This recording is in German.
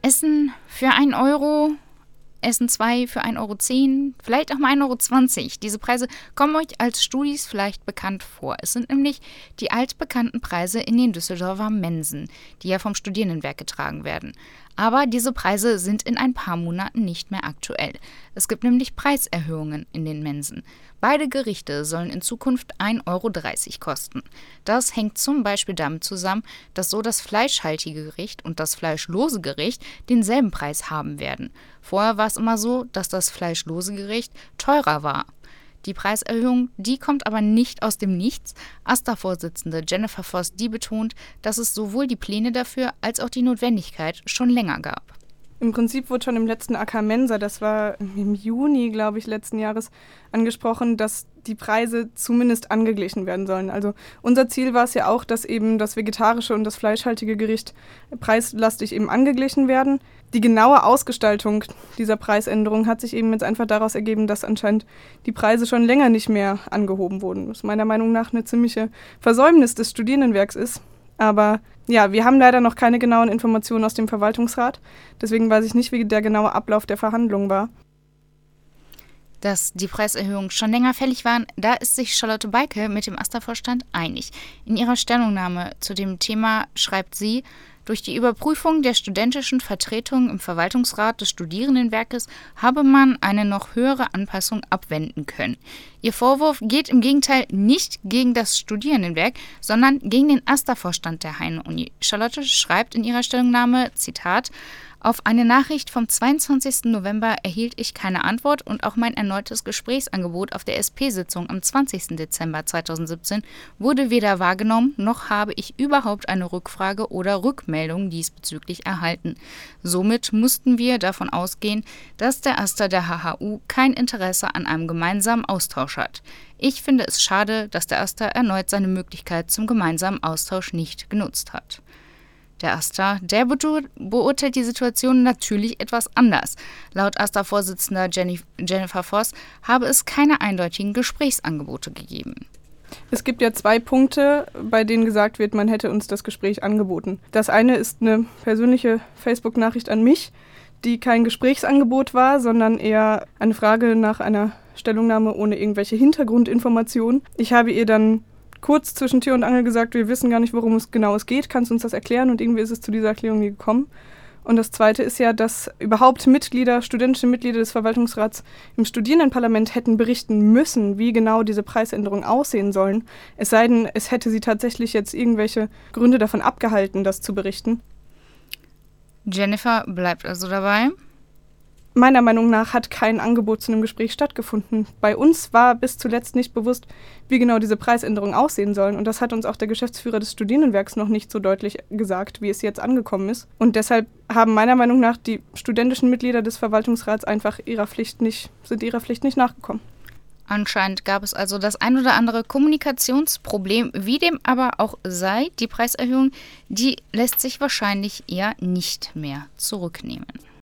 Essen für 1 Euro, Essen 2 für 1,10 Euro, vielleicht auch mal 1,20 Euro. Diese Preise kommen euch als Studis vielleicht bekannt vor. Es sind nämlich die altbekannten Preise in den Düsseldorfer Mensen, die ja vom Studierendenwerk getragen werden. Aber diese Preise sind in ein paar Monaten nicht mehr aktuell. Es gibt nämlich Preiserhöhungen in den Mensen. Beide Gerichte sollen in Zukunft 1,30 Euro kosten. Das hängt zum Beispiel damit zusammen, dass so das fleischhaltige Gericht und das fleischlose Gericht denselben Preis haben werden. Vorher war es immer so, dass das fleischlose Gericht teurer war. Die Preiserhöhung, die kommt aber nicht aus dem Nichts. AStA-Vorsitzende Jennifer Voss, die betont, dass es sowohl die Pläne dafür als auch die Notwendigkeit schon länger gab. Im Prinzip wurde schon im letzten AK Mensa, das war im Juni, glaube ich, letzten Jahres, angesprochen, dass die Preise zumindest angeglichen werden sollen. Also unser Ziel war es ja auch, dass eben das vegetarische und das fleischhaltige Gericht preislastig eben angeglichen werden. Die genaue Ausgestaltung dieser Preisänderung hat sich eben jetzt einfach daraus ergeben, dass anscheinend die Preise schon länger nicht mehr angehoben wurden. Was meiner Meinung nach eine ziemliche Versäumnis des Studierendenwerks ist. Aber ja, wir haben leider noch keine genauen Informationen aus dem Verwaltungsrat. Deswegen weiß ich nicht, wie der genaue Ablauf der Verhandlungen war. Dass die Preiserhöhungen schon länger fällig waren, da ist sich Charlotte Beike mit dem AStA-Vorstand einig. In ihrer Stellungnahme zu dem Thema schreibt sie: Durch die Überprüfung der studentischen Vertretung im Verwaltungsrat des Studierendenwerkes habe man eine noch höhere Anpassung abwenden können. Ihr Vorwurf geht im Gegenteil nicht gegen das Studierendenwerk, sondern gegen den AStA-Vorstand der Heine-Uni. Charlotte schreibt in ihrer Stellungnahme, Zitat: Auf eine Nachricht vom 22. November erhielt ich keine Antwort und auch mein erneutes Gesprächsangebot auf der SP-Sitzung am 20. Dezember 2017 wurde weder wahrgenommen, noch habe ich überhaupt eine Rückfrage oder Rückmeldung diesbezüglich erhalten. Somit mussten wir davon ausgehen, dass der AStA der HHU kein Interesse an einem gemeinsamen Austausch hat. Ich finde es schade, dass der AStA erneut seine Möglichkeit zum gemeinsamen Austausch nicht genutzt hat. Der AStA, der beurteilt die Situation natürlich etwas anders. Laut AStA-Vorsitzender Jennifer Voss habe es keine eindeutigen Gesprächsangebote gegeben. Es gibt ja 2 Punkte, bei denen gesagt wird, man hätte uns das Gespräch angeboten. Das eine ist eine persönliche Facebook-Nachricht an mich, die kein Gesprächsangebot war, sondern eher eine Frage nach einer Stellungnahme ohne irgendwelche Hintergrundinformationen. Ich habe ihr dann kurz zwischen Tür und Angel gesagt, wir wissen gar nicht, worum es genau geht, kannst du uns das erklären? Und irgendwie ist es zu dieser Erklärung nie gekommen. Und das Zweite ist ja, dass überhaupt studentische Mitglieder des Verwaltungsrats im Studierendenparlament hätten berichten müssen, wie genau diese Preisänderungen aussehen sollen. Es sei denn, es hätte sie tatsächlich jetzt irgendwelche Gründe davon abgehalten, das zu berichten. Jennifer bleibt also dabei. Meiner Meinung nach hat kein Angebot zu einem Gespräch stattgefunden. Bei uns war bis zuletzt nicht bewusst, wie genau diese Preisänderungen aussehen sollen. Und das hat uns auch der Geschäftsführer des Studierendenwerks noch nicht so deutlich gesagt, wie es jetzt angekommen ist. Und deshalb haben meiner Meinung nach die studentischen Mitglieder des Verwaltungsrats einfach ihrer Pflicht nicht nachgekommen. Anscheinend gab es also das ein oder andere Kommunikationsproblem, wie dem aber auch sei. Die Preiserhöhung, die lässt sich wahrscheinlich eher nicht mehr zurücknehmen.